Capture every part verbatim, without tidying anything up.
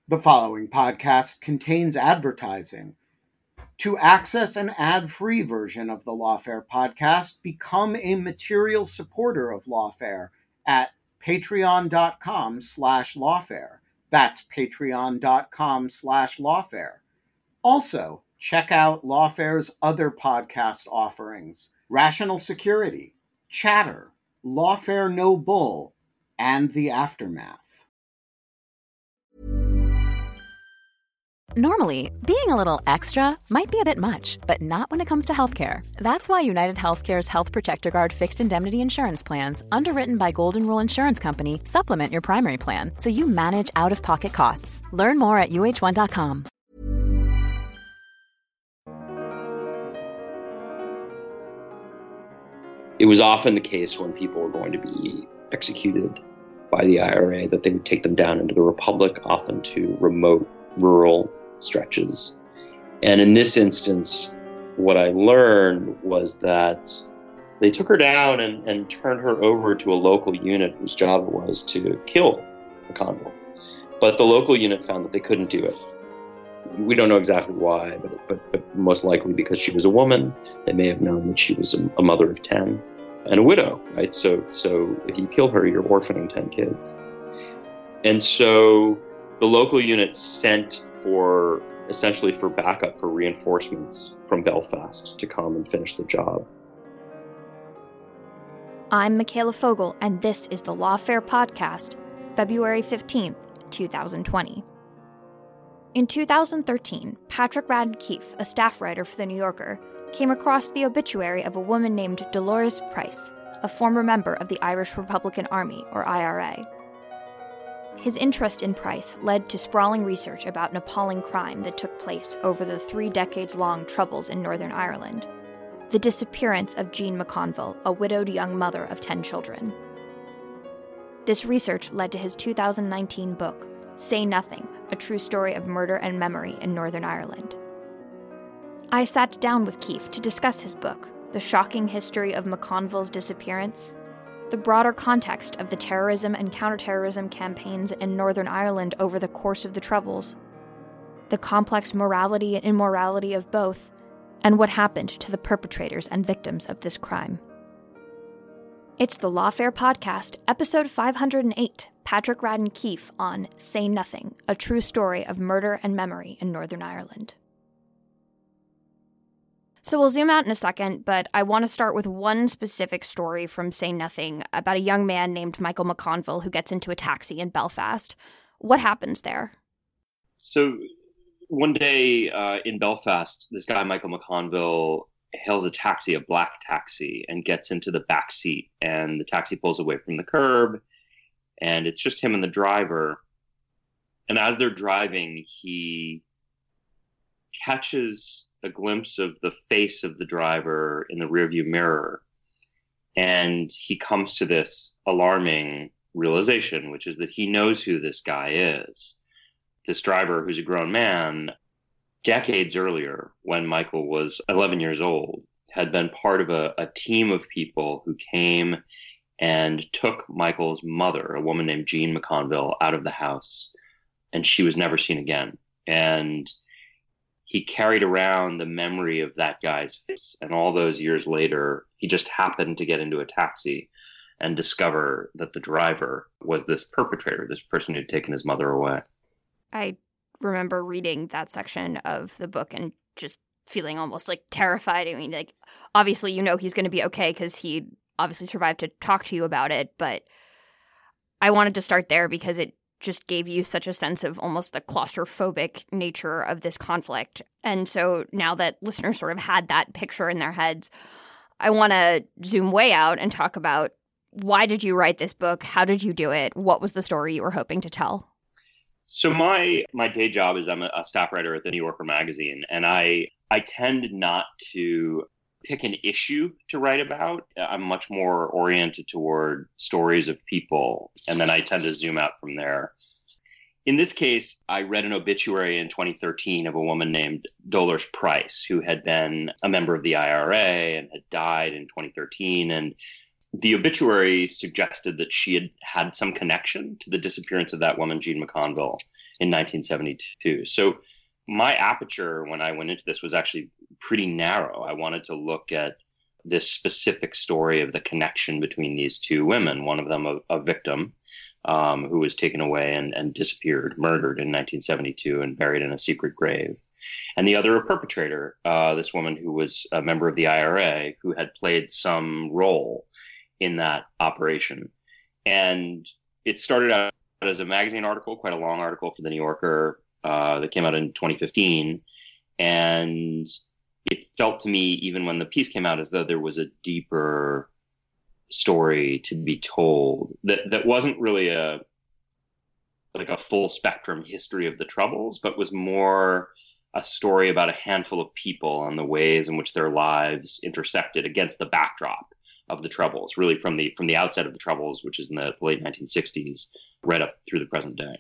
The following podcast contains advertising. To access an ad-free version of the Lawfare podcast, become a material supporter of Lawfare at patreon.com slash lawfare. That's patreon.com slash lawfare. Also, check out Lawfare's other podcast offerings: Rational Security, Chatter, Lawfare No Bull, and The Aftermath. Normally, being a little extra might be a bit much, but not when it comes to healthcare. That's why United Healthcare's Health Protector Guard fixed indemnity insurance plans, underwritten by Golden Rule Insurance Company, supplement your primary plan so you manage out-of-pocket costs. Learn more at U H one dot com. It was often the case when people were going to be executed by the I R A that they would take them down into the Republic, often to remote rural stretches. And in this instance, what I learned was that they took her down and, and turned her over to a local unit whose job it was to kill McConville. But the local unit found that they couldn't do it. We don't know exactly why, but, but, but most likely because she was a woman. They may have known that she was a, a mother of ten and a widow, right? So, so if you kill her, you're orphaning ten kids. And so the local unit sent for, essentially for backup, for reinforcements from Belfast to come and finish the job. I'm Michaela Fogel, and this is the Lawfare Podcast, February fifteenth, twenty twenty. In two thousand thirteen, Patrick Radden Keefe, a staff writer for The New Yorker, came across the obituary of a woman named Dolores Price, a former member of the Irish Republican Army, or I R A. His interest in Price led to sprawling research about an appalling crime that took place over the three decades-long Troubles in Northern Ireland: the disappearance of Jean McConville, a widowed young mother of ten children. This research led to his two thousand nineteen book, Say Nothing, A True Story of Murder and Memory in Northern Ireland. I sat down with Keefe to discuss his book, the shocking history of McConville's disappearance, the broader context of the terrorism and counterterrorism campaigns in Northern Ireland over the course of the Troubles, the complex morality and immorality of both, and what happened to the perpetrators and victims of this crime. It's the Lawfare Podcast, episode five hundred eight, Patrick Radden Keefe on Say Nothing, A True Story of Murder and Memory in Northern Ireland. So we'll zoom out in a second, but I want to start with one specific story from Say Nothing about a young man named Michael McConville who gets into a taxi in Belfast. What happens there? So one day uh, in Belfast, this guy, Michael McConville, hails a taxi, a black taxi, and gets into the back seat. And the taxi pulls away from the curb, and it's just him and the driver. And as they're driving, he catches a glimpse of the face of the driver in the rearview mirror. And he comes to this alarming realization, which is that he knows who this guy is. This driver, who's a grown man, decades earlier, when Michael was eleven years old, had been part of a, a team of people who came and took Michael's mother, a woman named Jean McConville, out of the house. And she was never seen again. And he carried around the memory of that guy's face. And all those years later, he just happened to get into a taxi and discover that the driver was this perpetrator, this person who'd taken his mother away. I remember reading that section of the book and just feeling almost like terrified. I mean, like, obviously, you know, he's going to be okay because he obviously survived to talk to you about it. But I wanted to start there because it just gave you such a sense of almost the claustrophobic nature of this conflict. And so now that listeners sort of had that picture in their heads, I want to zoom way out and talk about, why did you write this book? How did you do it? What was the story you were hoping to tell? So my my day job is I'm a, a staff writer at the New Yorker magazine, and I I tend not to pick an issue to write about. I'm much more oriented toward stories of people, and then I tend to zoom out from there. In this case, I read an obituary in twenty thirteen of a woman named Dolores Price, who had been a member of the I R A and had died in twenty thirteen. And the obituary suggested that she had had some connection to the disappearance of that woman, Jean McConville, in nineteen seventy-two. So my aperture when I went into this was actually pretty narrow. I wanted to look at this specific story of the connection between these two women, one of them a, a victim um, who was taken away and, and disappeared, murdered in nineteen seventy-two and buried in a secret grave. And the other a perpetrator, uh, this woman who was a member of the I R A who had played some role in that operation. And it started out as a magazine article, quite a long article for the New Yorker uh, that came out in twenty fifteen. And it felt to me, even when the piece came out, as though there was a deeper story to be told that, that wasn't really a like a full spectrum history of the Troubles, but was more a story about a handful of people and the ways in which their lives intersected against the backdrop of the Troubles, really from the from the outset of the Troubles, which is in the late nineteen sixties, right up through the present day.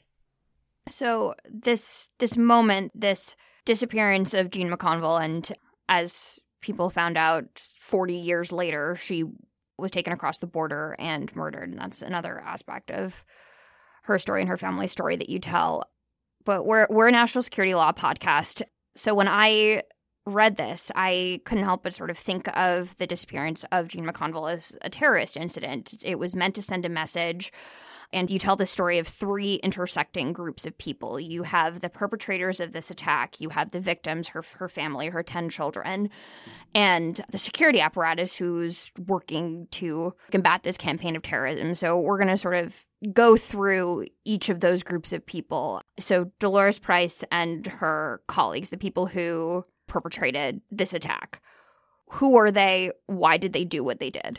So this this moment, this disappearance of Jean McConville, and as people found out forty years later, she was taken across the border and murdered. And that's another aspect of her story and her family's story that you tell. But we're we're a national security law podcast. So when I read this, I couldn't help but sort of think of the disappearance of Jean McConville as a terrorist incident. It was meant to send a message. And you tell the story of three intersecting groups of people. You have the perpetrators of this attack. You have the victims, her her family, her ten children, and the security apparatus who's working to combat this campaign of terrorism. So we're going to sort of go through each of those groups of people. So Dolores Price and her colleagues, the people who perpetrated this attack. Who are they? Why did they do what they did?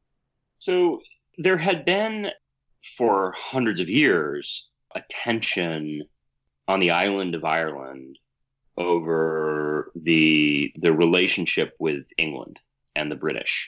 So there had been, for hundreds of years, a tension on the island of Ireland over the the relationship with England and the British.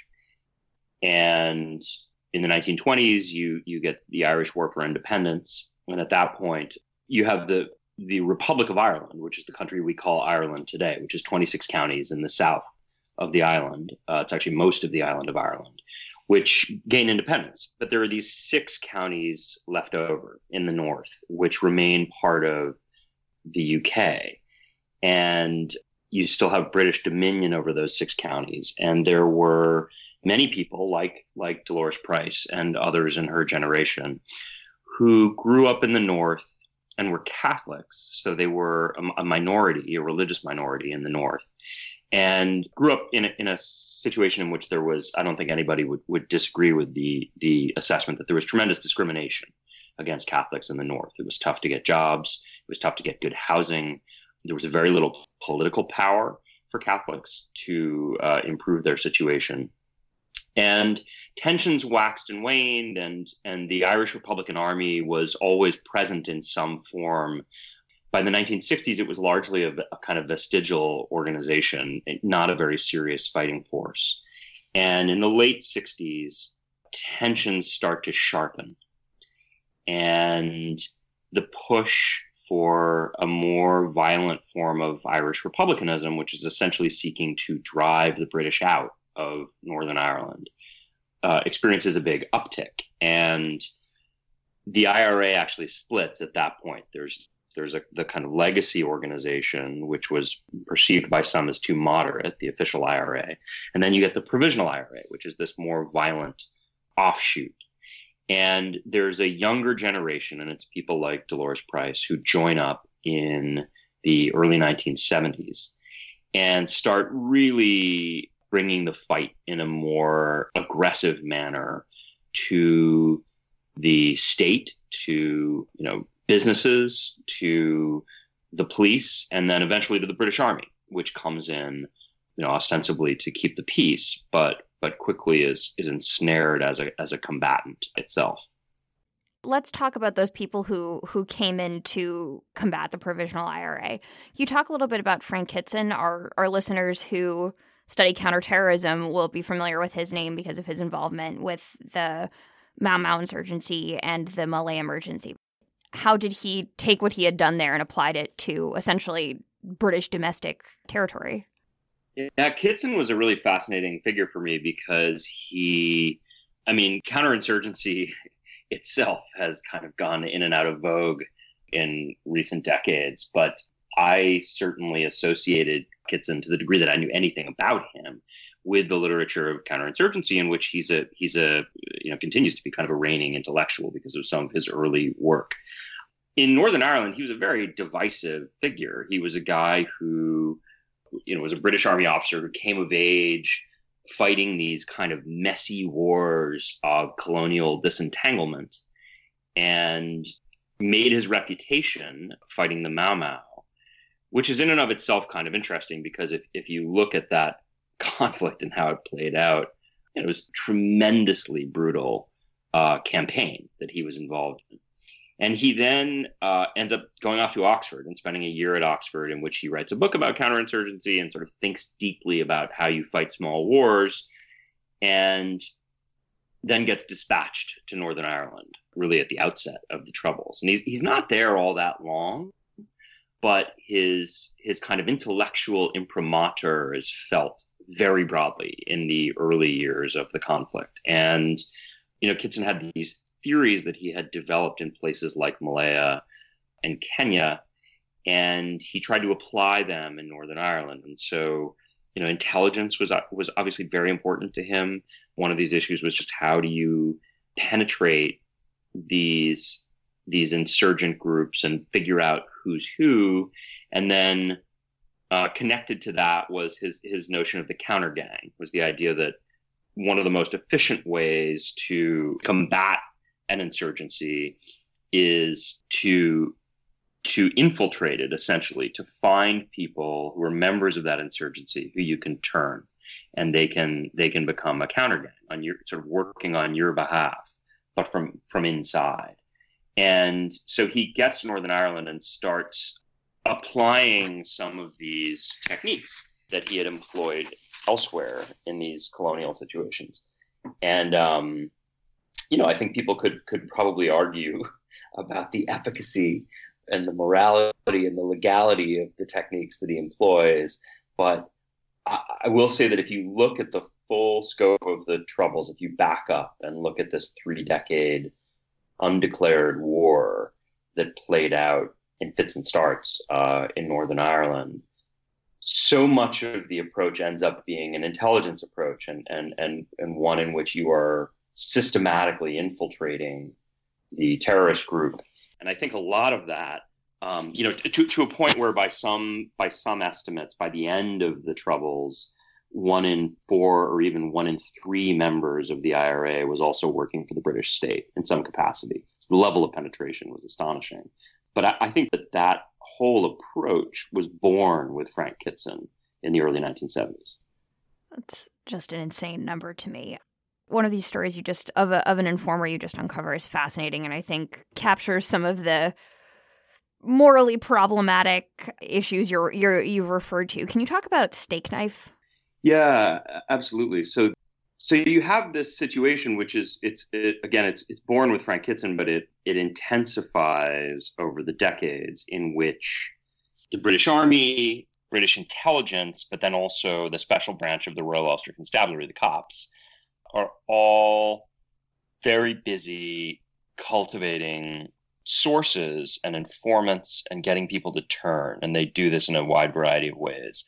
And in the nineteen twenties, you you get the Irish War for Independence, and at that point, you have the the Republic of Ireland, which is the country we call Ireland today, which is twenty-six counties in the south of the island. Uh, it's actually most of the island of Ireland, which gain independence. But there are these six counties left over in the north, which remain part of the U K. And you still have British dominion over those six counties. And there were many people like, like Dolores Price and others in her generation who grew up in the north and were Catholics. So they were a, a minority, a religious minority in the north, and grew up in a, in a situation in which there was, I don't think anybody would, would disagree with the, the assessment that there was tremendous discrimination against Catholics in the north. It was tough to get jobs. It was tough to get good housing. There was very little political power for Catholics to uh, improve their situation. And tensions waxed and waned, and, and the Irish Republican Army was always present in some form. By the nineteen sixties, it was largely a, a kind of vestigial organization, not a very serious fighting force. And in the late sixties, tensions start to sharpen. And the push for a more violent form of Irish republicanism, which is essentially seeking to drive the British out of Northern Ireland, uh, experiences a big uptick. And the I R A actually splits at that point. There's there's a, the kind of legacy organization, which was perceived by some as too moderate, the official I R A. And then you get the provisional I R A, which is this more violent offshoot. And there's a younger generation, and it's people like Dolores Price, who join up in the early nineteen seventies and start really bringing the fight in a more aggressive manner to the state, to, you know, businesses, to the police, and then eventually to the British Army, which comes in, you know, ostensibly to keep the peace, but but quickly is is ensnared as a as a combatant itself. Let's talk about those people who who came in to combat the provisional I R A. You talk a little bit about Frank Kitson. Our our listeners who study counterterrorism will be familiar with his name because of his involvement with the Mau Mau insurgency and the Malay emergency. How did he take what he had done there and applied it to essentially British domestic territory? Yeah, Kitson was a really fascinating figure for me because he I mean, counterinsurgency itself has kind of gone in and out of vogue in recent decades, but I certainly associated Kitson, to the degree that I knew anything about him, with the literature of counterinsurgency, in which he's a he's a you know continues to be kind of a reigning intellectual because of some of his early work. In Northern Ireland, he was a very divisive figure. He was a guy who, you know, was a British Army officer who came of age fighting these kind of messy wars of colonial disentanglement, and made his reputation fighting the Mau Mau, which is in and of itself kind of interesting, because if, if you look at that conflict and how it played out, it was a tremendously brutal uh, campaign that he was involved in. And he then uh, ends up going off to Oxford and spending a year at Oxford, in which he writes a book about counterinsurgency and sort of thinks deeply about how you fight small wars, and then gets dispatched to Northern Ireland, really at the outset of the Troubles. And he's, he's not there all that long, but his his kind of intellectual imprimatur is felt very broadly in the early years of the conflict. And, you know, Kitson had these theories that he had developed in places like Malaya and Kenya, and he tried to apply them in Northern Ireland. And so, you know, intelligence was was obviously very important to him. One of these issues was just, how do you penetrate these these insurgent groups and figure out who's who? And then uh, connected to that was his his notion of the counter gang, was the idea that one of the most efficient ways to combat an insurgency is to to infiltrate it, essentially, to find people who are members of that insurgency who you can turn, and they can they can become a counter gang on your sort of working on your behalf, but from from inside. And so he gets to Northern Ireland and starts applying some of these techniques that he had employed elsewhere in these colonial situations. And um, you know, I think people could could probably argue about the efficacy and the morality and the legality of the techniques that he employs. But I, I will say that if you look at the full scope of the Troubles, if you back up and look at this three-decade undeclared war that played out in fits and starts uh, in Northern Ireland, so much of the approach ends up being an intelligence approach, and and and and one in which you are systematically infiltrating the terrorist group. And I think a lot of that, um, you know, to to a point where by some by some estimates, by the end of the Troubles, one in four or even one in three members of the I R A was also working for the British state in some capacity. So the level of penetration was astonishing. But I, I think that that whole approach was born with Frank Kitson in the early nineteen seventies. That's just an insane number to me. One of these stories you just of a, of an informer you just uncover is fascinating, and I think captures some of the morally problematic issues you're, you're you've referred to. Can you talk about Steak Knife? Yeah, absolutely. So, so you have this situation, which is it's it, again it's it's born with Frank Kitson, but it it intensifies over the decades, in which the British Army, British intelligence, but then also the special branch of the Royal Ulster Constabulary, the cops, are all very busy cultivating sources and informants and getting people to turn. And they do this in a wide variety of ways.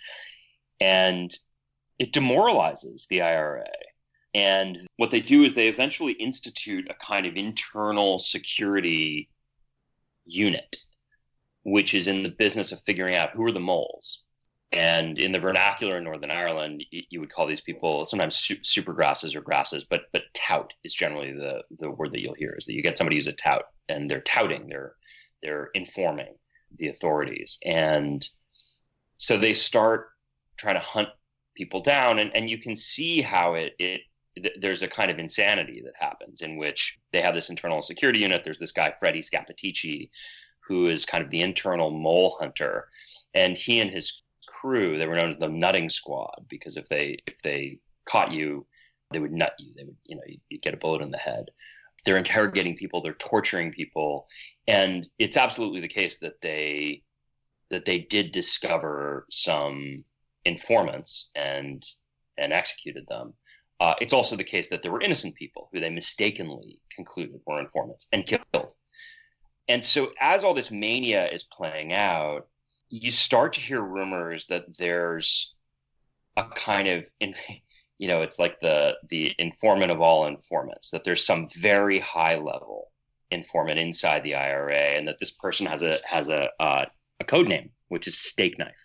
And it demoralizes the I R A. And what they do is they eventually institute a kind of internal security unit, which is in the business of figuring out who are the moles. And in the vernacular in Northern Ireland, you would call these people sometimes su- super grasses or grasses, but but tout is generally the, the word that you'll hear, is that you get somebody who's a tout, and they're touting, they're they're informing the authorities. And so they start trying to hunt people down, and, and you can see how it, it th- there's a kind of insanity that happens, in which they have this internal security unit. There's this guy, Freddie Scappaticci, who is kind of the internal mole hunter, and he and his crew, they were known as the nutting squad, because if they if they caught you, they would nut you. They would, you know, you, you'd get a bullet in the head. They're interrogating people, they're torturing people, and it's absolutely the case that they that they did discover some informants and and executed them. Uh, it's also the case that there were innocent people who they mistakenly concluded were informants and killed. And so as all this mania is playing out, you start to hear rumors that there's a kind of, you know, it's like the the informant of all informants, that there's some very high level informant inside the I R A, and that this person has a has a uh, a code name, which is Steak Knife.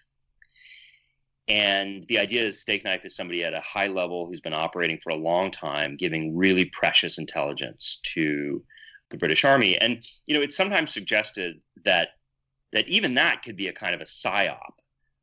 And the idea is Steak Knife is somebody at a high level who's been operating for a long time, giving really precious intelligence to the British Army. And, you know, it's sometimes suggested that that even that could be a kind of a psyop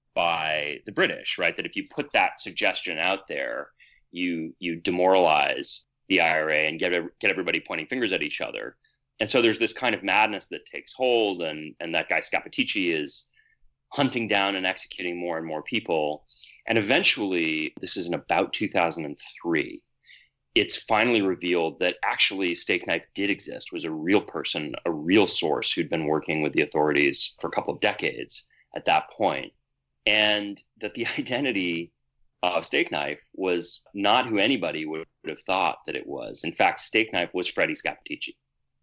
by the British, right? That if you put that suggestion out there, you you demoralize the I R A and get get everybody pointing fingers at each other. And so there's this kind of madness that takes hold, and and that guy Scappaticci is hunting down and executing more and more people. And eventually, this is in about two thousand three, it's finally revealed that actually Steak Knife did exist, was a real person, a real source who'd been working with the authorities for a couple of decades at that point. And that the identity of Steak Knife was not who anybody would have thought that it was. In fact, Steak Knife was Freddie Scappaticci,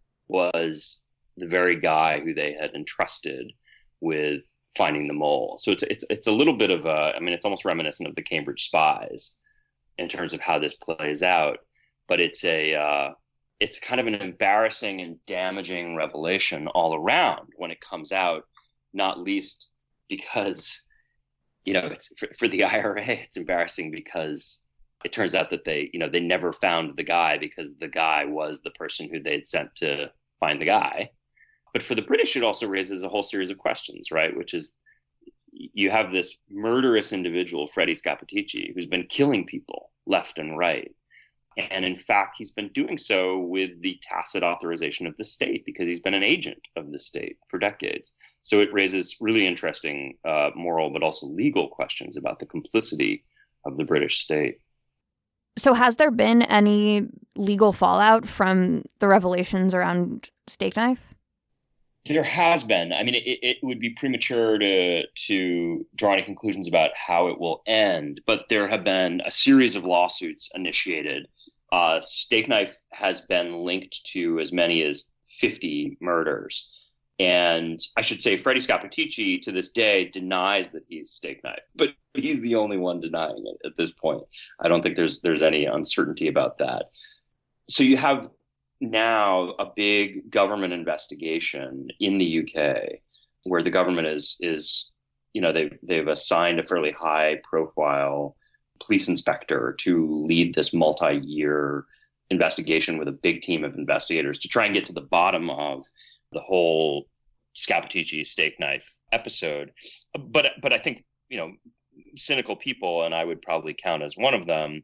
was the very guy who they had entrusted with finding the mole. So it's it's it's a little bit of a, I mean, it's almost reminiscent of the Cambridge Spies in terms of how this plays out. But it's a uh, it's kind of an embarrassing and damaging revelation all around when it comes out, not least because, you know, it's for, for the I R A, it's embarrassing because it turns out that they, you know, they never found the guy because the guy was the person who they'd sent to find the guy. But for the British, it also raises a whole series of questions, right? Which is, you have this murderous individual, Freddie Scappaticci, who's been killing people left and right. And in fact, he's been doing so with the tacit authorization of the state because he's been an agent of the state for decades. So it raises really interesting uh, moral, but also legal questions about the complicity of the British state. So has there been any legal fallout from the revelations around Steak Knife? There has been. I mean, it, it would be premature to to draw any conclusions about how it will end, but there have been a series of lawsuits initiated. Uh, Steak Knife has been linked to as many as fifty murders. And I should say Freddie Scappaticci to this day denies that he's Steak Knife, but he's the only one denying it at this point. I don't think there's there's any uncertainty about that. So you have now a big government investigation in the U K where the government is, is you know, they, they've assigned a fairly high profile police inspector to lead this multi-year investigation with a big team of investigators to try and get to the bottom of the whole Scappaticci Steak Knife episode. But, but I think, you know, cynical people, and I would probably count as one of them,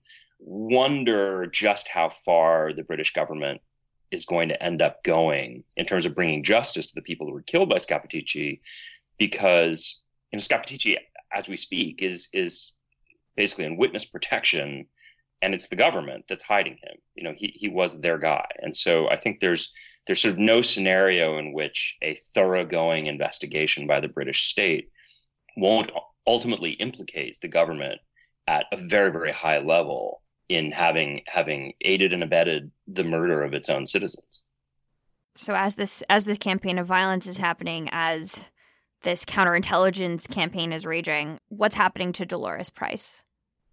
wonder just how far the British government is going to end up going in terms of bringing justice to the people who were killed by Scappaticci, because, you know, Scappaticci, as we speak, is is basically in witness protection, and it's the government that's hiding him. You know, he he was their guy, and so I think there's there's sort of no scenario in which a thoroughgoing investigation by the British state won't ultimately implicate the government at a very, very high level in having having aided and abetted the murder of its own citizens. So as this as this campaign of violence is happening, as this counterintelligence campaign is raging, what's happening to Dolores Price?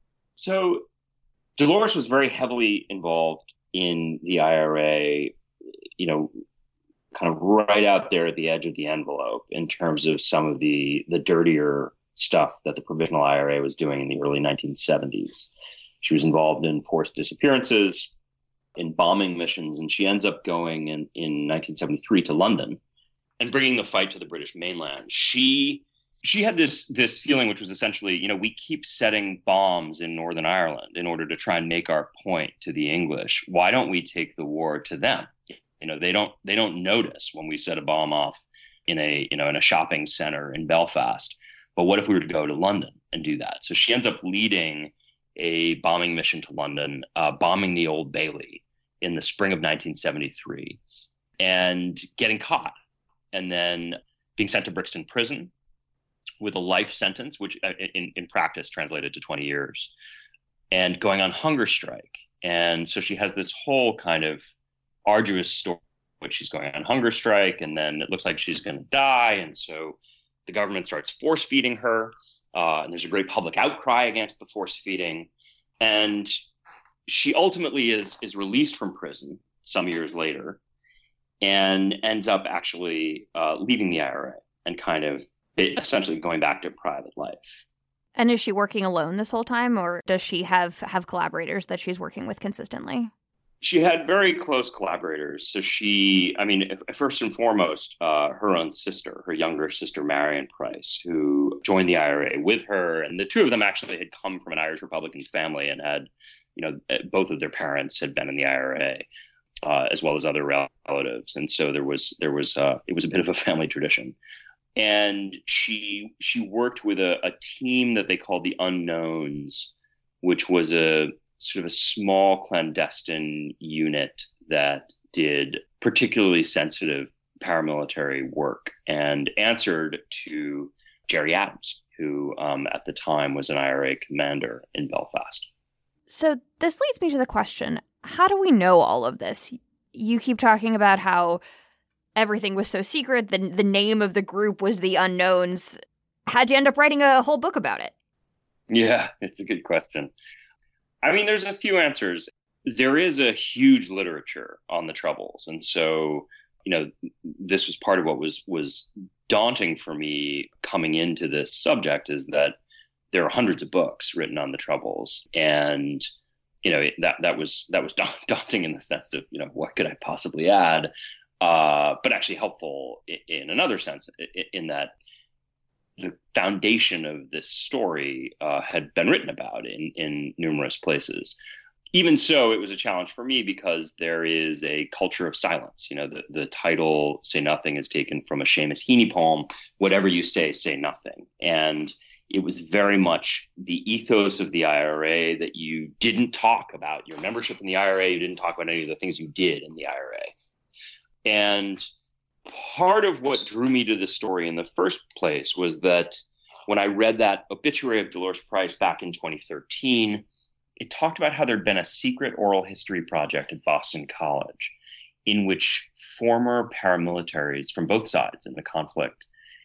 So Dolores was very heavily involved in the I R A, you know, kind of right out there at the edge of the envelope in terms of some of the the dirtier stuff that the Provisional I R A was doing in the early nineteen seventies. She was involved in forced disappearances, in bombing missions, and she ends up going in, in nineteen seventy-three to London and bringing the fight to the British mainland. She she had this this feeling, which was essentially, you know, we keep setting bombs in Northern Ireland in order to try and make our point to the English. Why don't we take the war to them? You know, they don't they don't notice when we set a bomb off in a, you know, in a shopping center in Belfast. But what if we were to go to London and do that? So she ends up leading a bombing mission to London, uh, bombing the Old Bailey in the spring of nineteen seventy-three and getting caught, and then being sent to Brixton Prison with a life sentence, which in, in practice translated to twenty years. and going on hunger strike. And so she has this whole kind of arduous story, which she's going on hunger strike, and then it looks like she's going to die. And so the government starts force feeding her. Uh, and there's a great public outcry against the force feeding. And she ultimately is is released from prison some years later and ends up actually uh, leaving the I R A and kind of essentially going back to private life. And is she working alone this whole time, or does she have, have collaborators that she's working with consistently? She had very close collaborators. So she, I mean, first and foremost, uh, her own sister, her younger sister, Marion Price, who joined the I R A with her. And the two of them actually had come from an Irish Republican family and had, you know, both of their parents had been in the I R A, uh, as well as other relatives. And so there was, there was, uh, it was a bit of a family tradition. And she, she worked with a, a team that they called the Unknowns, which was a, sort of a small clandestine unit that did particularly sensitive paramilitary work and answered to Gerry Adams, who um, at the time was an I R A commander in Belfast. So this leads me to the question, how do we know all of this? You keep talking about how everything was so secret, the, the name of the group was the Unknowns. How'd you end up writing a whole book about it? Yeah, it's a good question. I mean, there's a few answers. There is a huge literature on the Troubles. And so, you know, this was part of what was was daunting for me coming into this subject, is that there are hundreds of books written on the Troubles. And, you know, that that was that was daunting in the sense of, you know, what could I possibly add? Uh, but actually helpful in, in another sense, in that the foundation of this story uh, had been written about in, in numerous places. Even so, it was a challenge for me because there is a culture of silence. You know, the, the title Say Nothing is taken from a Seamus Heaney poem, whatever you say, say nothing. And it was very much the ethos of the I R A that you didn't talk about your membership in the I R A, you didn't talk about any of the things you did in the I R A. And part of what drew me to the story in the first place was that when I read that obituary of Dolores Price back in twenty thirteen, it talked about how there'd been a secret oral history project at Boston College in which former paramilitaries from both sides in the conflict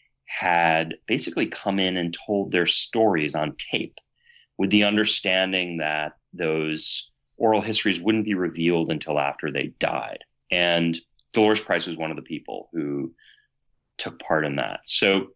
had basically come in and told their stories on tape with the understanding that those oral histories wouldn't be revealed until after they died. And Dolores Price was one of the people who took part in that. So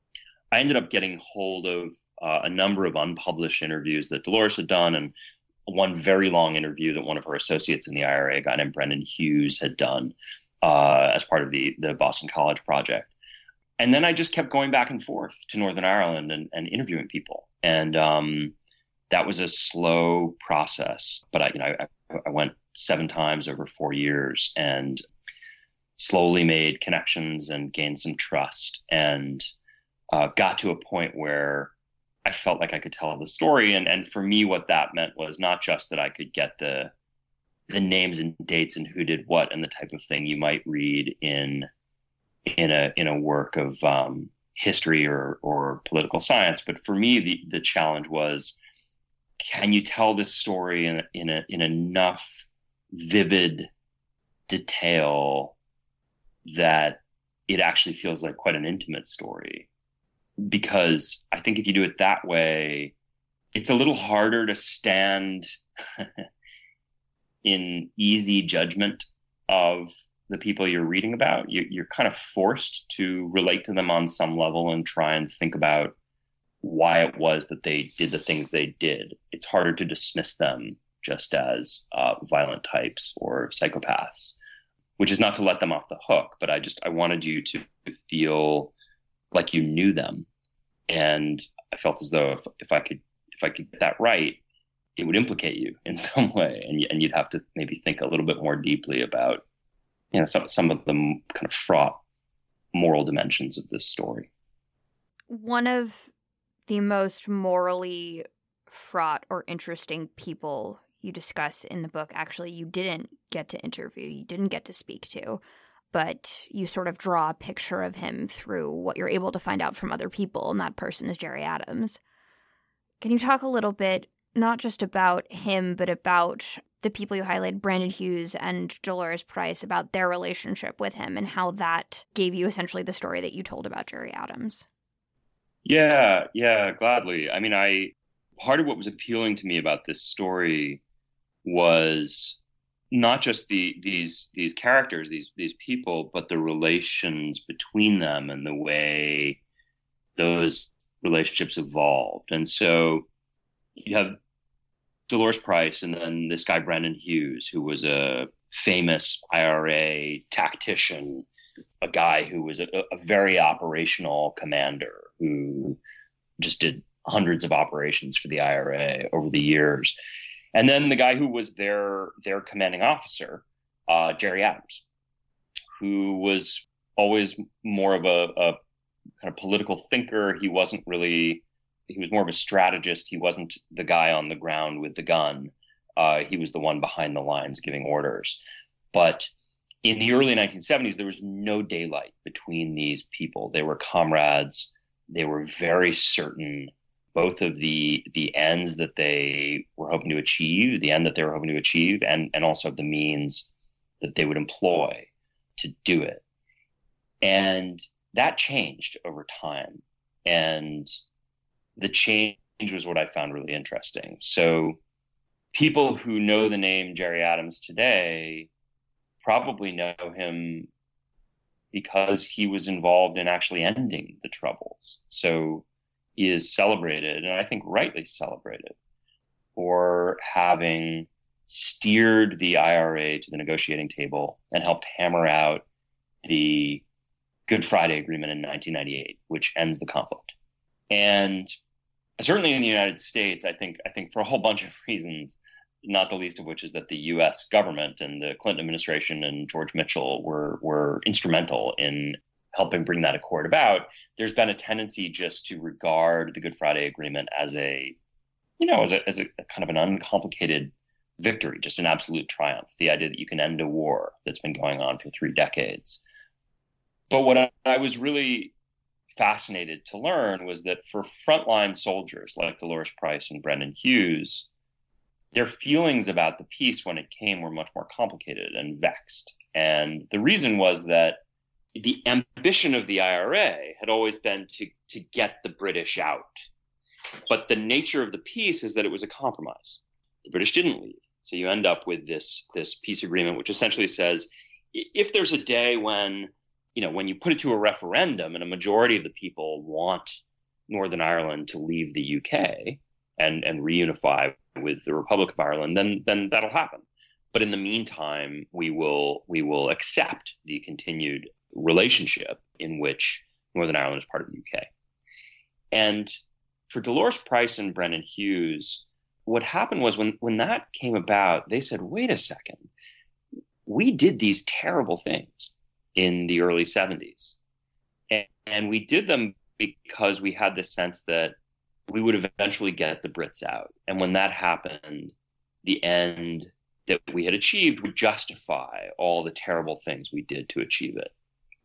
I ended up getting hold of uh, a number of unpublished interviews that Dolores had done, and one very long interview that one of her associates in the I R A, a guy named Brendan Hughes, had done uh, as part of the, the Boston College project. And then I just kept going back and forth to Northern Ireland and, and interviewing people. And um, that was a slow process. But I, you know, I, I went seven times over four years and slowly made connections and gained some trust, and uh, got to a point where I felt like I could tell the story. And, and for me, what that meant was not just that I could get the the names and dates and who did what and the type of thing you might read in in a in a work of um, history or or political science, but for me, the the challenge was, can you tell this story in in a, in enough vivid detail that it actually feels like quite an intimate story? Because I think if you do it that way, it's a little harder to stand in easy judgment of the people you're reading about. You, you're kind of forced to relate to them on some level and try and think about why it was that they did the things they did. It's harder to dismiss them just as uh, violent types or psychopaths, which is not to let them off the hook, but I just, I wanted you to feel like you knew them. And I felt as though if, if I could, if I could get that right, it would implicate you in some way. And, and you'd have to maybe think a little bit more deeply about, you know, some, some of the kind of fraught moral dimensions of this story. One of the most morally fraught or interesting people you discuss in the book, actually, you didn't get to interview, you didn't get to speak to, but you sort of draw a picture of him through what you're able to find out from other people, and that person is Gerry Adams. Can you talk a little bit not just about him, but about the people you highlighted, Brandon Hughes and Dolores Price, about their relationship with him and how that gave you essentially the story that you told about Gerry Adams. Yeah, yeah, gladly. I mean, I part of what was appealing to me about this story was not just the these these characters, these these people, but the relations between them and the way those relationships evolved. And so you have Dolores Price and then this guy, Brandon Hughes, who was a famous I R A tactician, a guy who was a, a very operational commander who just did hundreds of operations for the I R A over the years. And then the guy who was their their commanding officer, uh, Gerry Adams, who was always more of a, a kind of political thinker. He wasn't really, he was more of a strategist. He wasn't the guy on the ground with the gun. Uh, he was the one behind the lines giving orders. But in the early nineteen seventies, there was no daylight between these people. They were comrades. They were very certain both of the the ends that they were hoping to achieve, the end that they were hoping to achieve, and, and also the means that they would employ to do it. And that changed over time. And the change was what I found really interesting. So people who know the name Gerry Adams today probably know him because he was involved in actually ending the Troubles. So he is celebrated, and I think rightly celebrated, for having steered the I R A to the negotiating table and helped hammer out the Good Friday Agreement in nineteen ninety-eight, which ends the conflict. And certainly in the United States, I think I think for a whole bunch of reasons, not the least of which is that the U S government and the Clinton administration and George Mitchell were were instrumental in helping bring that accord about. There's been a tendency just to regard the Good Friday Agreement as a, you know, as a, as a kind of an uncomplicated victory, just an absolute triumph. The idea that you can end a war that's been going on for three decades. But what I, I was really fascinated to learn was that for frontline soldiers like Dolores Price and Brandon Hughes, their feelings about the peace when it came were much more complicated and vexed. And the reason was that the ambition of the I R A had always been to, to get the British out. But the nature of the peace is that it was a compromise. The British didn't leave. So you end up with this, this peace agreement, which essentially says, if there's a day when, you know, when you put it to a referendum and a majority of the people want Northern Ireland to leave the U K and, and reunify with the Republic of Ireland, then then that'll happen. But in the meantime, we will we will accept the continued relationship in which Northern Ireland is part of the U K. And for Dolores Price and Brandon Hughes, what happened was when, when that came about, they said, wait a second, we did these terrible things in the early seventies. And, and we did them because we had this sense that we would eventually get the Brits out. And when that happened, the end that we had achieved would justify all the terrible things we did to achieve it.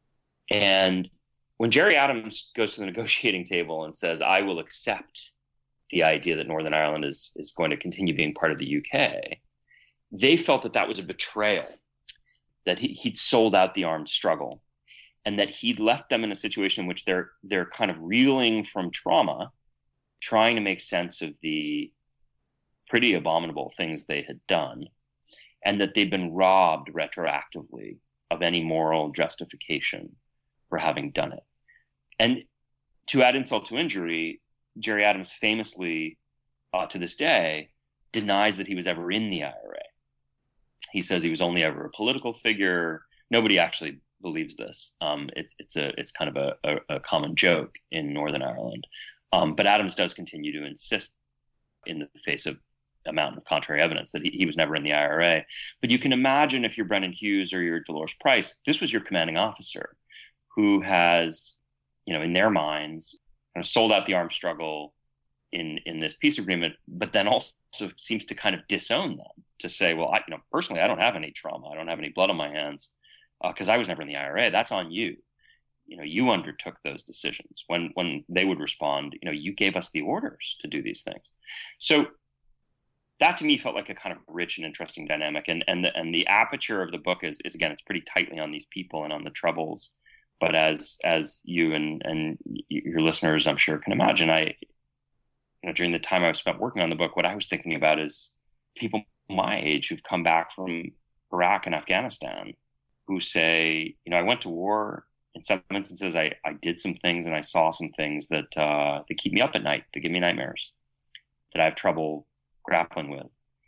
And when Gerry Adams goes to the negotiating table and says, I will accept the idea that Northern Ireland is, is going to continue being part of the U K, they felt that that was a betrayal, that he, he'd sold out the armed struggle, and that he'd left them in a situation in which they're they're kind of reeling from trauma, trying to make sense of the pretty abominable things they had done, and that they'd been robbed retroactively of any moral justification for having done it. And to add insult to injury, Gerry Adams famously, uh, to this day, denies that he was ever in the I R A. He says he was only ever a political figure. Nobody actually believes this. Um, it's it's a it's kind of a, a, a common joke in Northern Ireland. Um, but Adams does continue to insist, in the face of a mountain of contrary evidence, that he, he was never in the I R A. But you can imagine, if you're Brandon Hughes or you're Dolores Price, this was your commanding officer who has, you know, in their minds, kind of sold out the armed struggle in in this peace agreement, but then also seems to kind of disown them, to say, well, I, you know, personally, I don't have any trauma. I don't have any blood on my hands because uh, I was never in the I R A. That's on you. You know, you undertook those decisions. When when they would respond, you know, you gave us the orders to do these things. So that to me felt like a kind of rich and interesting dynamic. And and the, and the aperture of the book is, is, again, it's pretty tightly on these people and on the troubles. But as as you and, and your listeners, I'm sure, can imagine, I, you know, during the time I've spent working on the book, what I was thinking about is people my age who've come back from Iraq and Afghanistan who say, you know, I went to war. In some instances, I, I did some things and I saw some things that uh, that keep me up at night, that give me nightmares, that I have trouble grappling with.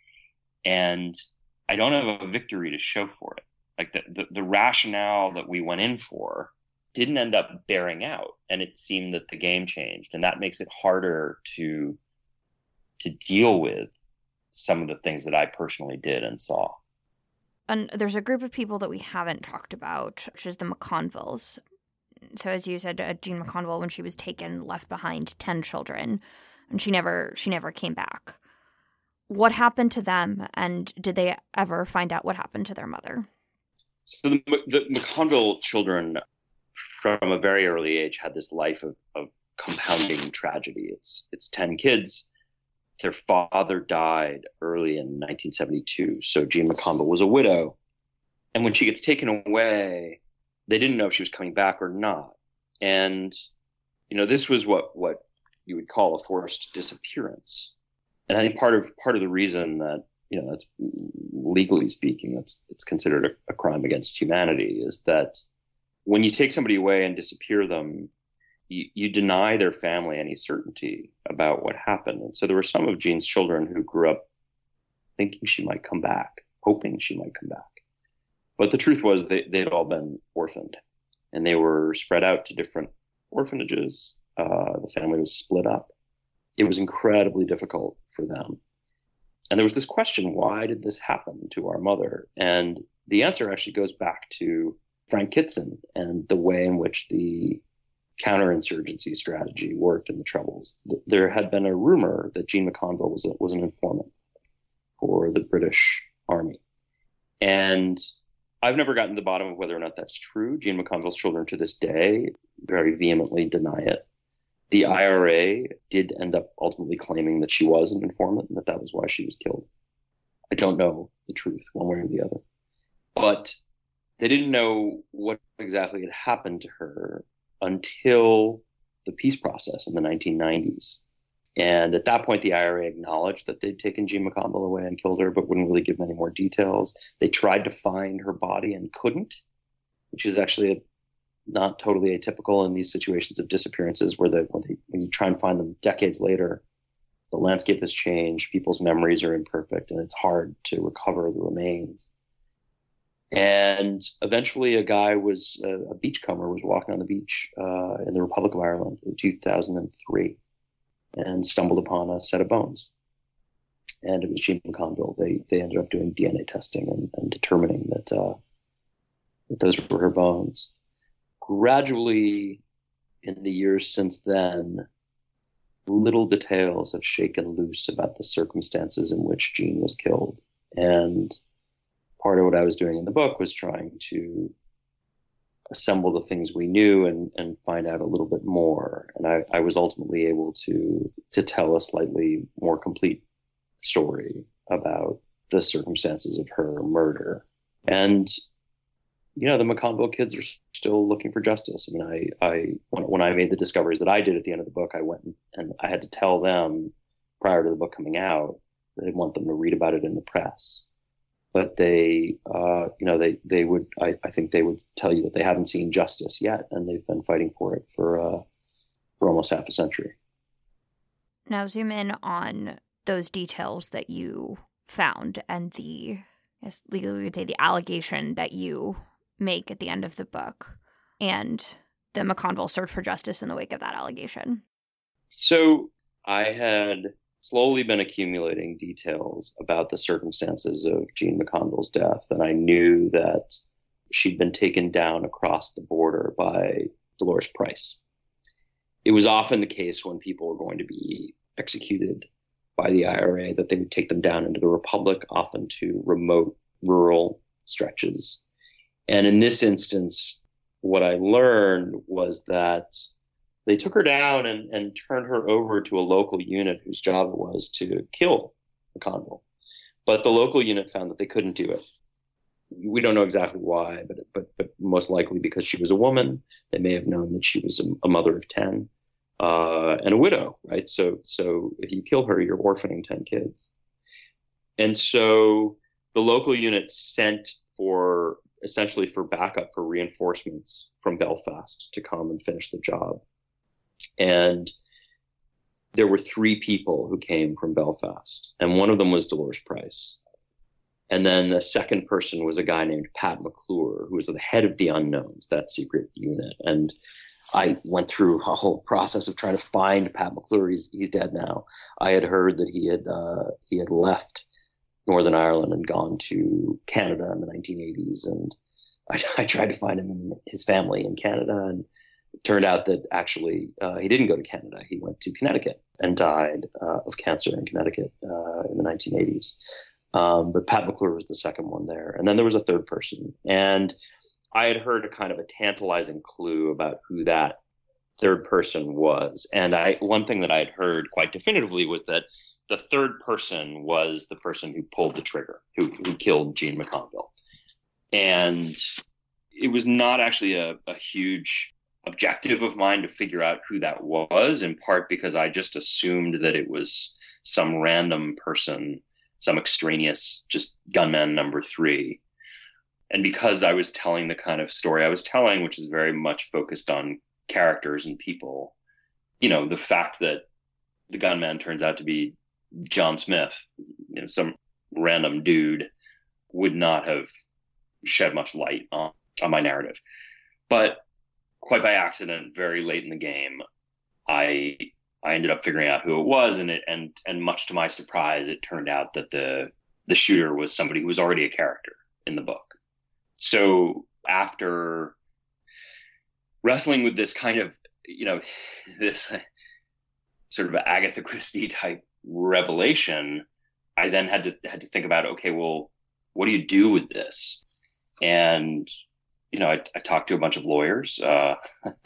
And I don't have a victory to show for it. Like the, the, the rationale that we went in for didn't end up bearing out. And it seemed that the game changed. And that makes it harder to to deal with some of the things that I personally did and saw. And there's a group of people that we haven't talked about, which is the McConvilles. So as you said, uh, Jean McConville, when she was taken, left behind ten children, and she never she never came back. What happened to them, and did they ever find out what happened to their mother? So the, the McConville children, from a very early age, had this life of, of compounding tragedy. It's it's ten kids. Their father died early in nineteen seventy-two, so Jean McConville was a widow. And when she gets taken away, they didn't know if she was coming back or not. And, you know, this was what, what you would call a forced disappearance. And I think part of part of the reason that, you know, that's legally speaking, that's it's considered a, a crime against humanity is that when you take somebody away and disappear them, you, you deny their family any certainty about what happened. And so there were some of Jean's children who grew up thinking she might come back, hoping she might come back. But the truth was they, they'd all been orphaned, and they were spread out to different orphanages. Uh, the family was split up. It was incredibly difficult for them. And there was this question, why did this happen to our mother? And the answer actually goes back to Frank Kitson and the way in which the counterinsurgency strategy worked in the Troubles. There had been a rumor that Jean McConville was, a, was an informant for the British Army. And I've never gotten to the bottom of whether or not that's true. Jean McConville's children to this day very vehemently deny it. The I R A did end up ultimately claiming that she was an informant and that that was why she was killed. I don't know the truth one way or the other. But they didn't know what exactly had happened to her until the peace process in the nineteen nineties. And at that point, the I R A acknowledged that they'd taken Jean McConville away and killed her, but wouldn't really give any more details. They tried to find her body and couldn't, which is actually a, not totally atypical in these situations of disappearances where, the, when, they, when you try and find them decades later, the landscape has changed, people's memories are imperfect, and it's hard to recover the remains. And eventually a guy was, uh, a beachcomber was walking on the beach uh, in the Republic of Ireland in two thousand three and stumbled upon a set of bones. And it was Jean McConville. They they ended up doing D N A testing and, and determining that, uh, that those were her bones. Gradually, in the years since then, little details have shaken loose about the circumstances in which Jean was killed. And part of what I was doing in the book was trying to assemble the things we knew and, and find out a little bit more. And I, I was ultimately able to to tell a slightly more complete story about the circumstances of her murder. And, you know, the McConville kids are still looking for justice. I mean, I, I when, when I made the discoveries that I did at the end of the book, I went and, and I had to tell them prior to the book coming out that I didn't want them to read about it in the press. But they, uh, you know, they, they would, I, I think they would tell you that they haven't seen justice yet, and they've been fighting for it for, uh, for almost half a century. Now zoom in on those details that you found and the, as legally we would say, the allegation that you make at the end of the book and the McConville search for justice in the wake of that allegation. So I had slowly been accumulating details about the circumstances of Jean McConville's death. And I knew that she'd been taken down across the border by Dolores Price. It was often the case when people were going to be executed by the I R A that they would take them down into the Republic, often to remote rural stretches. And in this instance, what I learned was that they took her down and, and turned her over to a local unit whose job it was to kill McConville. But the local unit found that they couldn't do it. We don't know exactly why, but but but most likely because she was a woman. They may have known that she was a, a mother of ten uh, and a widow, right? So so if you kill her, you're orphaning ten kids. And so the local unit sent for essentially for backup, for reinforcements from Belfast to come and finish the job. And there were three people who came from Belfast, and one of them was Dolores Price. And then the second person was a guy named Pat McClure, who was the head of the Unknowns, that secret unit. And I went through a whole process of trying to find Pat McClure. He's he's dead now. I had heard that he had uh, he had left Northern Ireland and gone to Canada in the nineteen eighties, and I, I tried to find him and his family in Canada, and it turned out that actually uh, he didn't go to Canada. He went to Connecticut and died uh, of cancer in Connecticut uh, in the nineteen eighties. Um, but Pat McClure was the second one there. And then there was a third person. And I had heard a kind of a tantalizing clue about who that third person was. And I, one thing that I had heard quite definitively was that the third person was the person who pulled the trigger, who, who killed Jean McConville. And it was not actually a, a huge objective of mine to figure out who that was, in part because I just assumed that it was some random person, some extraneous, just gunman number three. And because I was telling the kind of story I was telling, which is very much focused on characters and people, you know, the fact that the gunman turns out to be John Smith, you know, some random dude, would not have shed much light on, on my narrative. But quite by accident, very late in the game, I I ended up figuring out who it was, and it and and much to my surprise, it turned out that the the shooter was somebody who was already a character in the book. So after wrestling with this kind of, you know, this sort of Agatha Christie type revelation, I then had to had to think about, okay, well, what do you do with this? And you know, I, I talked to a bunch of lawyers uh,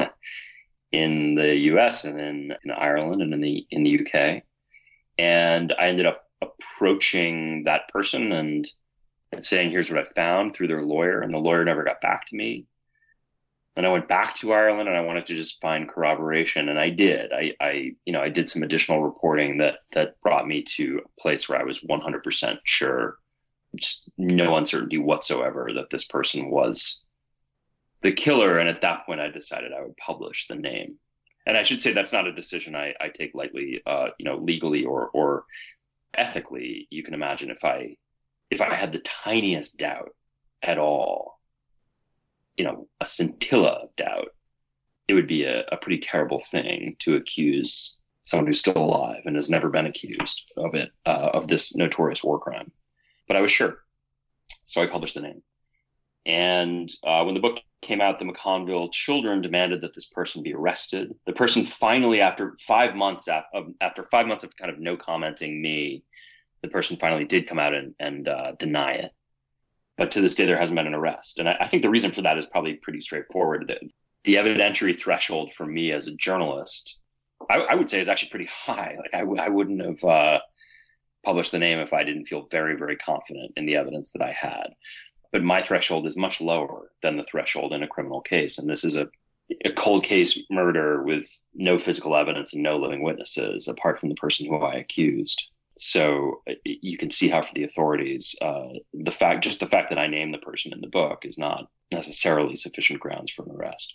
in the U S and in, in Ireland and in the in the U K, and I ended up approaching that person and, and saying, "Here's what I found," through their lawyer, and the lawyer never got back to me. Then I went back to Ireland and I wanted to just find corroboration, and I did. I, I you know, I did some additional reporting that that brought me to a place where I was one hundred percent sure, just no uncertainty whatsoever, that this person was the killer. And at that point, I decided I would publish the name. And I should say that's not a decision I, I take lightly, uh, you know, legally or or ethically. You can imagine if I if I had the tiniest doubt at all, you know, a scintilla of doubt, it would be a, a pretty terrible thing to accuse someone who's still alive and has never been accused of it, uh, of this notorious war crime. But I was sure. So I published the name. And uh, when the book came out, the McConville children demanded that this person be arrested. The person finally, after five months af- of, after five months of kind of no commenting me, the person finally did come out and, and uh, deny it. But to this day, there hasn't been an arrest. And I, I think the reason for that is probably pretty straightforward. The, the evidentiary threshold for me as a journalist, I, I would say, is actually pretty high. Like I, w- I wouldn't have uh, published the name if I didn't feel very, very confident in the evidence that I had. But my threshold is much lower than the threshold in a criminal case. And this is a, a cold case murder with no physical evidence and no living witnesses, apart from the person who I accused. So you can see how for the authorities, uh, the fact, just the fact that I named the person in the book is not necessarily sufficient grounds for an arrest.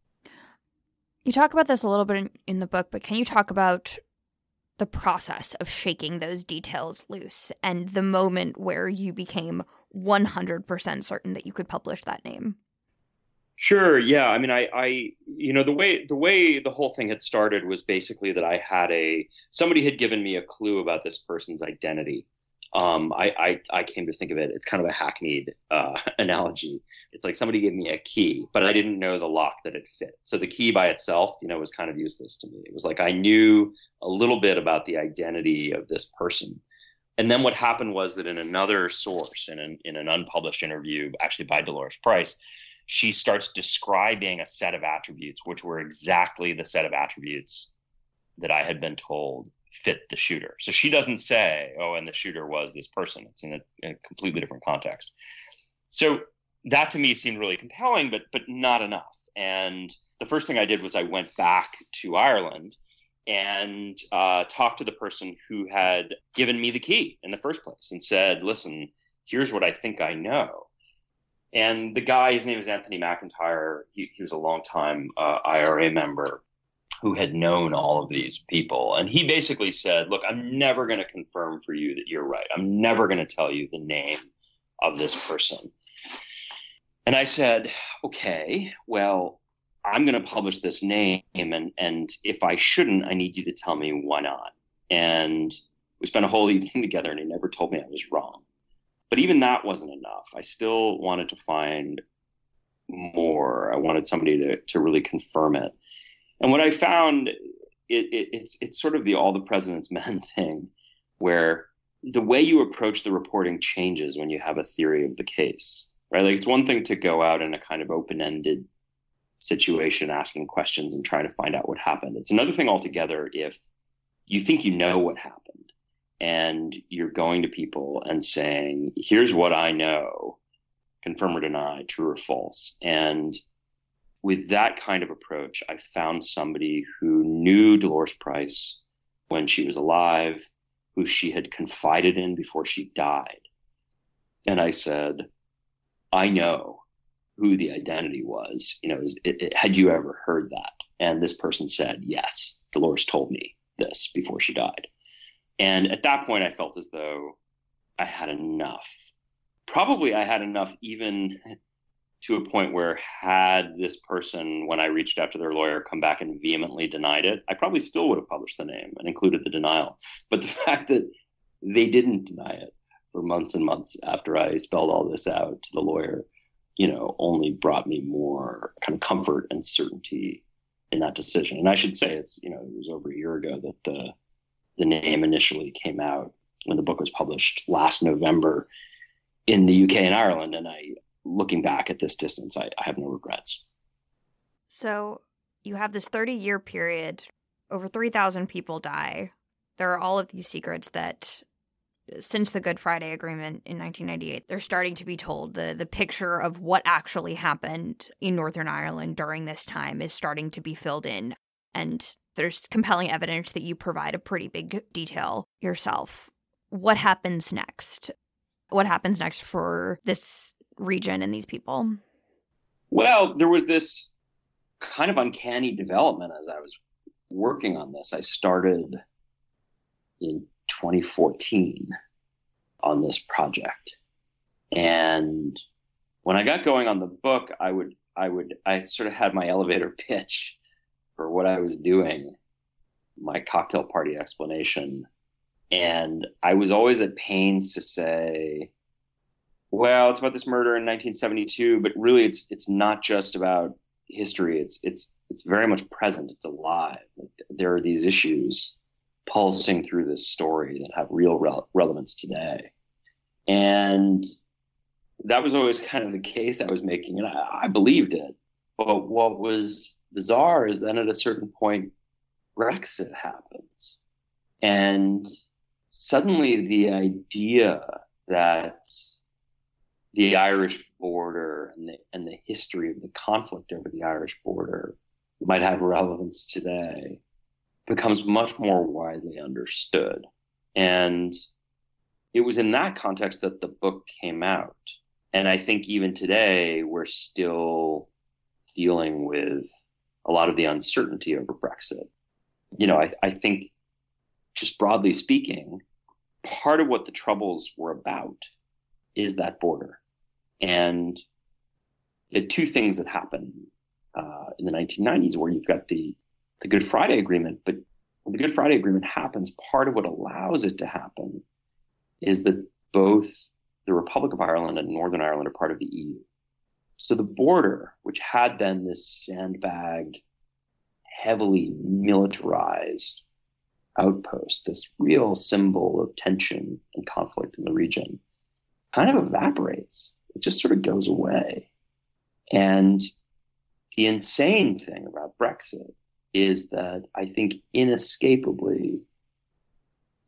You talk about this a little bit in, in the book, but can you talk about the process of shaking those details loose and the moment where you became one hundred percent certain that you could publish that name? Sure. Yeah. I mean, I, I, you know, the way, the way the whole thing had started was basically that I had a, somebody had given me a clue about this person's identity. Um, I, I, I came to think of it, it's kind of a hackneyed uh, analogy. It's like somebody gave me a key, but I didn't know the lock that it fit. So the key by itself, you know, was kind of useless to me. It was like I knew a little bit about the identity of this person. And then what happened was that in another source, in an, in an unpublished interview, actually by Dolores Price, she starts describing a set of attributes, which were exactly the set of attributes that I had been told fit the shooter. So she doesn't say, oh, and the shooter was this person. It's in a, in a completely different context. So that to me seemed really compelling, but but not enough. And the first thing I did was I went back to Ireland and uh, talked to the person who had given me the key in the first place and said, listen, here's what I think I know. And the guy, his name is Anthony McIntyre. He, he was a longtime uh, I R A member who had known all of these people. And he basically said, look, I'm never going to confirm for you that you're right. I'm never going to tell you the name of this person. And I said, okay, well, I'm going to publish this name. And, and if I shouldn't, I need you to tell me why not. And we spent a whole evening together and he never told me I was wrong. But even that wasn't enough. I still wanted to find more. I wanted somebody to, to really confirm it. And what I found, it, it, it's it's sort of the all the president's men thing, where the way you approach the reporting changes when you have a theory of the case, right? Like it's one thing to go out in a kind of open-ended situation, asking questions and trying to find out what happened. It's another thing altogether if you think you know what happened and you're going to people and saying, here's what I know, confirm or deny, true or false. And with that kind of approach, I found somebody who knew Dolores Price when she was alive, who she had confided in before she died. And I said, I know who the identity was. You know, is, it, it, had you ever heard that? And this person said, yes, Dolores told me this before she died. And at that point, I felt as though I had enough. Probably I had enough even to a point where had this person, when I reached out to their lawyer, come back and vehemently denied it, I probably still would have published the name and included the denial. But the fact that they didn't deny it for months and months after I spelled all this out to the lawyer, you know, only brought me more kind of comfort and certainty in that decision. And I should say it's, you know, it was over a year ago that the the name initially came out when the book was published last November in the U K and Ireland. And I, looking back at this distance, I, I have no regrets. So you have this thirty-year period. Over three thousand people die. There are all of these secrets that, since the Good Friday Agreement in nineteen ninety-eight, they're starting to be told. The, the picture of what actually happened in Northern Ireland during this time is starting to be filled in. And there's compelling evidence that you provide a pretty big detail yourself. What happens next? What happens next for this region and these people? Well, there was this kind of uncanny development as I was working on this. I started in twenty fourteen on this project. And when I got going on the book, I would, I would, I sort of had my elevator pitch for what I was doing, my cocktail party explanation. And I was always at pains to say, well, it's about this murder in nineteen seventy-two, but really it's it's not just about history. It's it's it's very much present. It's alive. There are these issues pulsing through this story that have real re- relevance today. And that was always kind of the case I was making, and I, I believed it. But what was bizarre is then at a certain point, Brexit happens. And suddenly the idea that the Irish border and the, and the history of the conflict over the Irish border might have relevance today becomes much more widely understood. And it was in that context that the book came out. And I think even today, we're still dealing with a lot of the uncertainty over Brexit. You know, I, I think, just broadly speaking, part of what the Troubles were about is that border. And the two things that happened uh, in the nineteen nineties, where you've got the, the Good Friday Agreement, but when the Good Friday Agreement happens, part of what allows it to happen is that both the Republic of Ireland and Northern Ireland are part of the E U. So the border, which had been this sandbagged, heavily militarized outpost, this real symbol of tension and conflict in the region, kind of evaporates. It just sort of goes away. And the insane thing about Brexit is that I think inescapably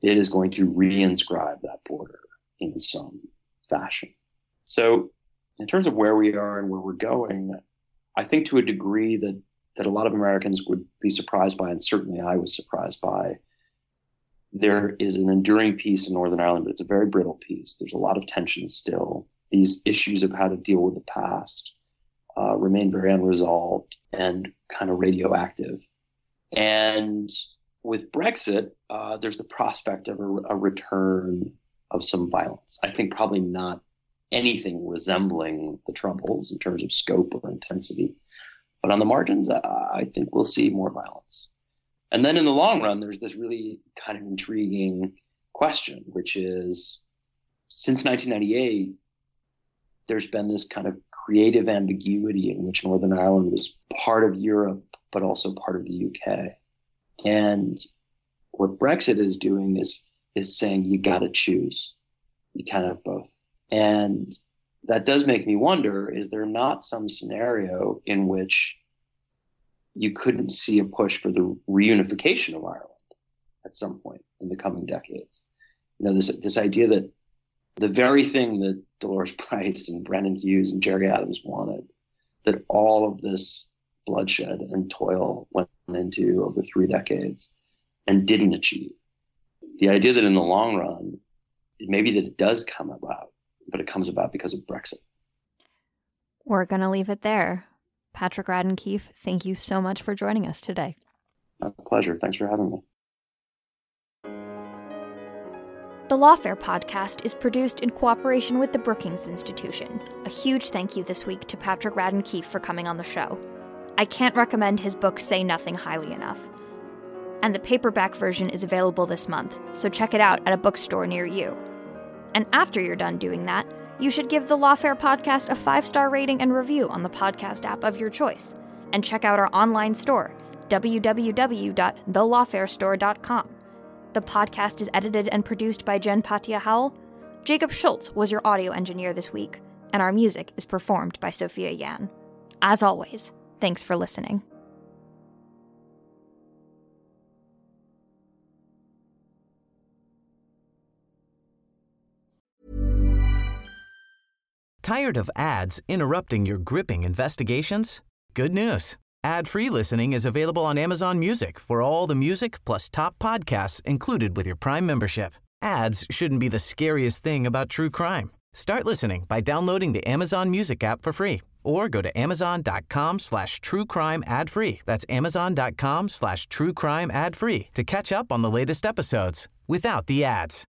it is going to reinscribe that border in some fashion. So in terms of where we are and where we're going, I think to a degree that, that a lot of Americans would be surprised by, and certainly I was surprised by, there is an enduring peace in Northern Ireland, but it's a very brittle peace. There's a lot of tension still. These issues of how to deal with the past uh, remain very unresolved and kind of radioactive. And with Brexit, uh, there's the prospect of a, a return of some violence. I think probably not anything resembling the Troubles in terms of scope or intensity. But on the margins, uh, I think we'll see more violence. And then in the long run, there's this really kind of intriguing question, which is, since nineteen ninety-eight, there's been this kind of creative ambiguity in which Northern Ireland was part of Europe, but also part of the U K. And what Brexit is doing is, is saying you got to choose. You can't have both. And that does make me wonder, is there not some scenario in which you couldn't see a push for the reunification of Ireland at some point in the coming decades? You know, this this idea that the very thing that Dolores Price and Brennan Hughes and Gerry Adams wanted, that all of this bloodshed and toil went into over three decades and didn't achieve. The idea that in the long run, maybe that it does come about, but it comes about because of Brexit. We're going to leave it there. Patrick Radden Keefe, thank you so much for joining us today. My pleasure. Thanks for having me. The Lawfare podcast is produced in cooperation with the Brookings Institution. A huge thank you this week to Patrick Radden Keefe for coming on the show. I can't recommend his book Say Nothing highly enough. And the paperback version is available this month, so check it out at a bookstore near you. And after you're done doing that, you should give the Lawfare podcast a five-star rating and review on the podcast app of your choice. And check out our online store, w w w dot the lawfare store dot com. The podcast is edited and produced by Jen Patia Howell. Jacob Schultz was your audio engineer this week, and our music is performed by Sophia Yan. As always, thanks for listening. Tired of ads interrupting your gripping investigations? Good news. Ad-free listening is available on Amazon Music for all the music plus top podcasts included with your Prime membership. Ads shouldn't be the scariest thing about true crime. Start listening by downloading the Amazon Music app for free or go to amazon.com slash true crime ad free. That's amazon.com slash true crime ad free to catch up on the latest episodes without the ads.